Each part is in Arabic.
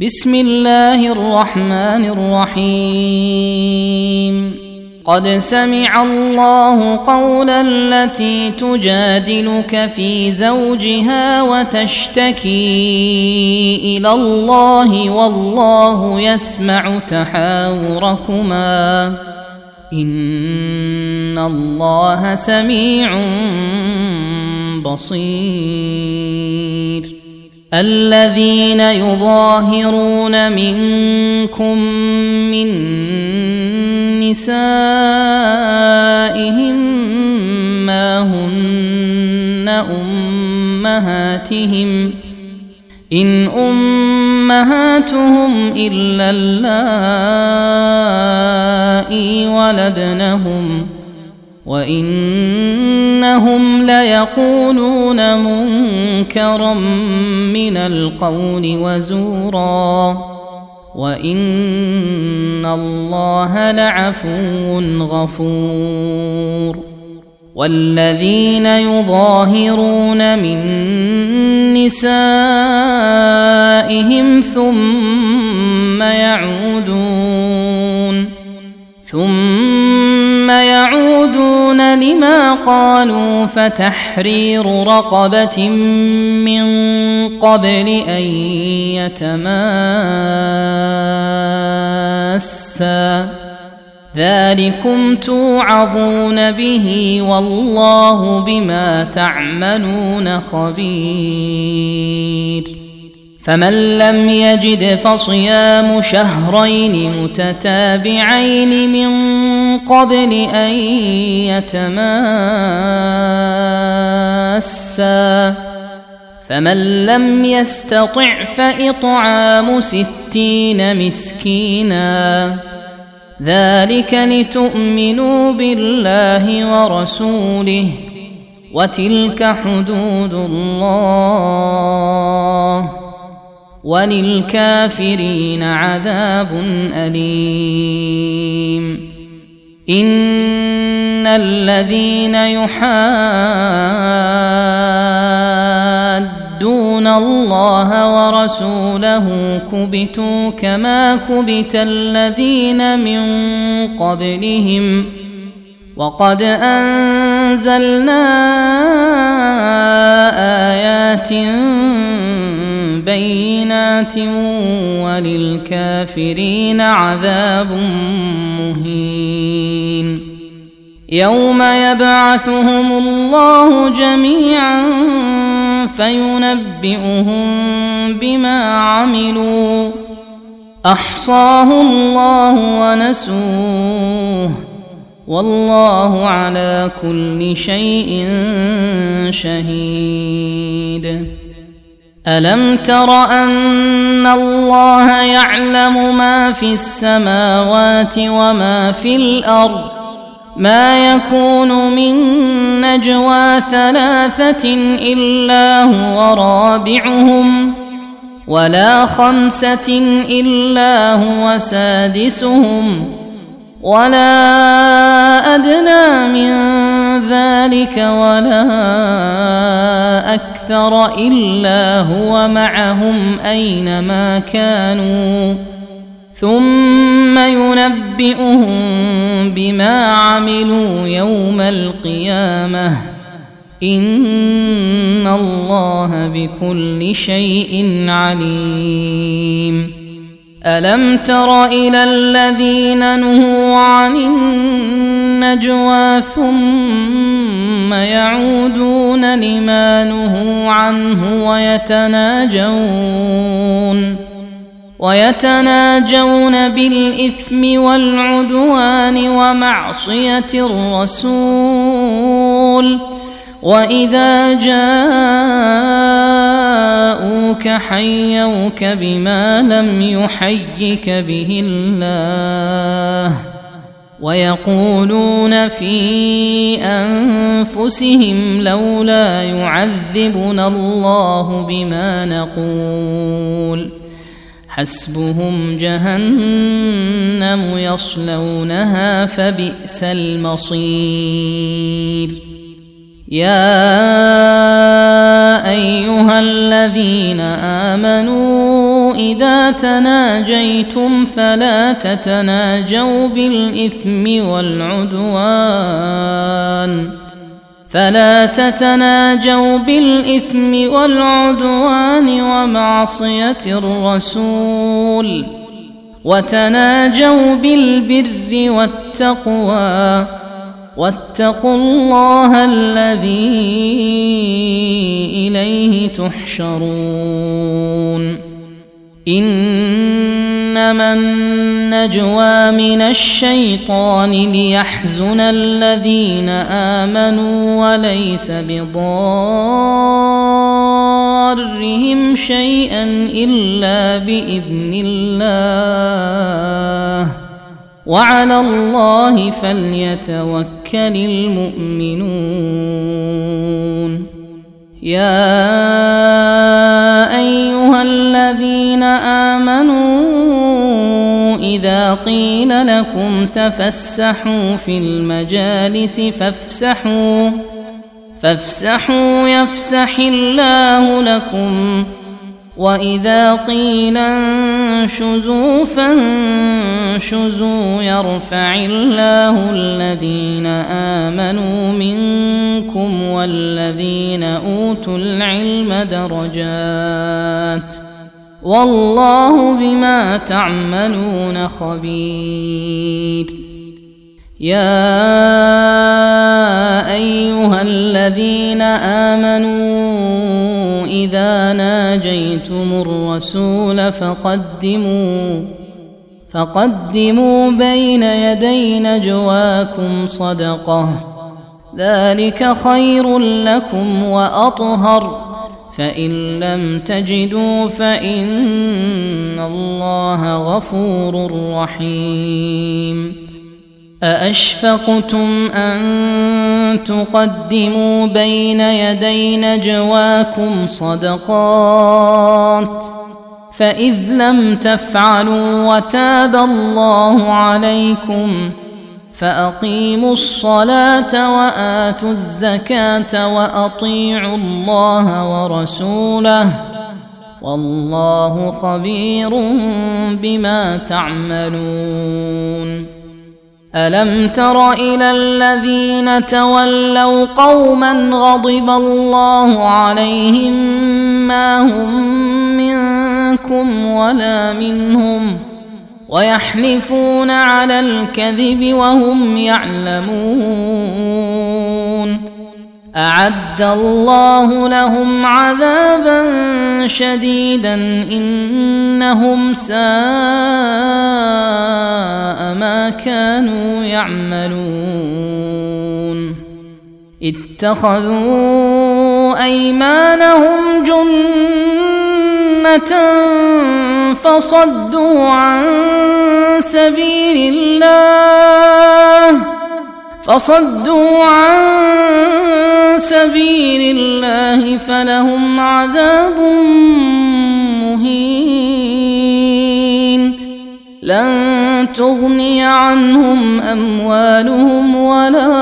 بسم الله الرحمن الرحيم. قد سمع الله قولا التي تجادلك في زوجها وتشتكي إلى الله والله يسمع تحاوركما إن الله سميع بصير. الذين يظاهرون منكم من نسائهم ما هن أمهاتهم إن أمهاتهم إلا اللائي ولدنهم وإنهم ليقولون منكرا من القول وزورا وإن الله لعفو غفور. والذين يظاهرون من نسائهم ثم يعودون لما قالوا فتحرير رقبة من قبل أن يتماسا ذلكم توعظون به والله بما تعملون خبير. فمن لم يجد فصيام شهرين متتابعين من قبل أن يتماسا فمن لم يستطع فإطعام 60 مسكينا ذلك لتؤمنوا بالله ورسوله وتلك حدود الله وللكافرين عذاب أليم. إن الذين يحادون الله ورسوله كبتوا كما كبت الذين من قبلهم وقد أنزلنا آيات بينات وللكافرين عذاب مهين. يوم يبعثهم الله جميعا فينبئهم بما عملوا أحصاه الله ونسوه والله على كل شيء شهيد. ألم تر أن الله يعلم ما في السماوات وما في الأرض ما يكون من نجوى 3 إلا هو رابعهم ولا 5 إلا هو سادسهم ولا أدنى من ذلك ولا أكثر إلا هو معهم أينما كانوا ثم ينبئهم بما عملوا يوم القيامة إن الله بكل شيء عليم. ألم تر إلى الذين نهوا عن النجوى ثم يعودون لما نهوا عنه ويتناجون بالإثم والعدوان ومعصية الرسول وإذا جاءوك حيوك بما لم يحيك به الله ويقولون في أنفسهم لولا يعذبنا الله بما نقول حسبهم جهنم يصلونها فبئس المصير. يا أيها الذين آمنوا إذا تناجيتم فلا تتناجوا بالإثم والعدوان ومعصية الرسول، وتناجوا بالبر والتقوى، واتقوا الله الذي إليه تحشرون. إنما النجوى من الشيطان ليحزن الذين آمنوا وليس بضارهم شيئا إلا بإذن الله، وعلى الله فليتوكل المؤمنون. يا أيها الذين آمنوا إذا قيل لكم تفسحوا في المجالس فافسحوا يفسح الله لكم، وإذا قيل انشزوا فانشزوا يرفع الله الذين آمنوا منكم والذين أوتوا العلم درجات، والله بما تعملون خبير. يا أيها الذين آمنوا إذا ناجيتم الرسول فقدموا بين يدي نجواكم صدقة، ذلك خير لكم وأطهر، فإن لم تجدوا فإن الله غفور رحيم. أأشفقتم أن تقدموا بين يدي نجواكم صدقات، فإذ لم تفعلوا وتاب الله عليكم فأقيموا الصلاة وآتوا الزكاة وأطيعوا الله ورسوله، والله خبير بما تعملون. ألم تر إلى الذين تولوا قوما غضب الله عليهم ما هم منكم ولا منهم ويحلفون على الكذب وهم يعلمون، أعد الله لهم عذابا شديدا إنهم ساء ما كانوا يعملون. اتخذوا أيمانهم جنة فصدوا عن سبيل الله فلهم عذاب مهين. لن تغني عنهم أموالهم ولا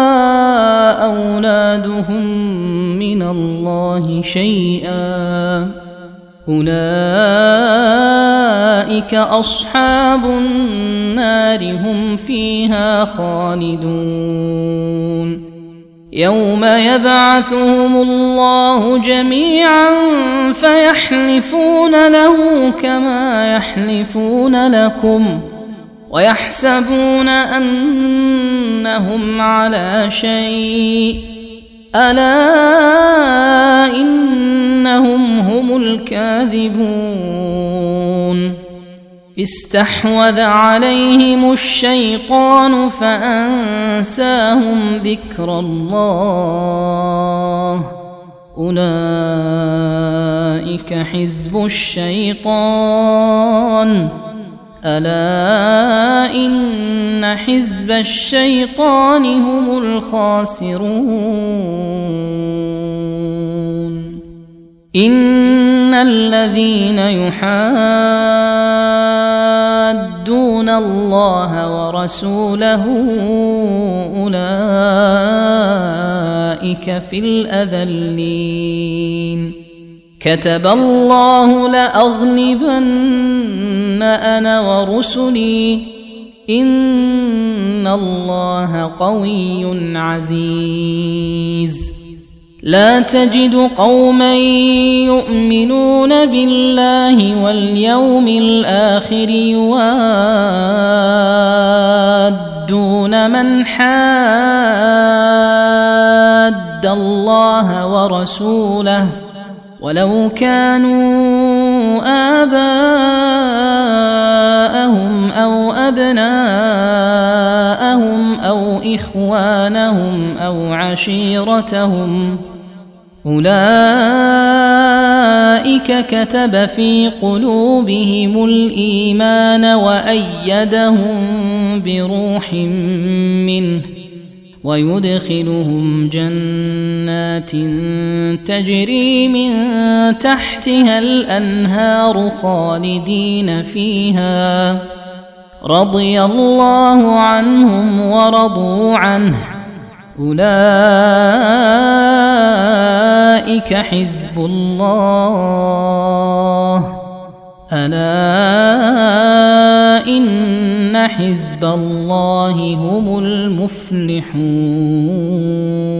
أولادهم من الله شيئا، أولئك أصحاب النار هم فيها خالدون. يوم يبعثهم الله جميعا فيحلفون له كما يحلفون لكم ويحسبون أنهم على شيء، ألا إنهم هم الكاذبون. استحوذ عليهم الشيطان فأنساهم ذكر الله، أولئك حزب الشيطان، ألا إن حزب الشيطان هم الخاسرون. إن الذين يحادون الله ورسوله أولئك في الأذلين، كتب الله لأغلبن أنا ورسلي إن الله قوي عزيز. لا تجد قوما يؤمنون بالله واليوم الآخر يوادون من حاد الله ورسوله ولو كانوا آباءهم أو أبناءهم أو إخوانهم أو عشيرتهم أولئك كتب في قلوبهم الإيمان وأيدهم بروح منه ويدخلهم جنات تجري من تحتها الأنهار خالدين فيها رضي الله عنهم ورضوا عنه أولئك حزب الله ألا إن حزب الله هم المفلحون.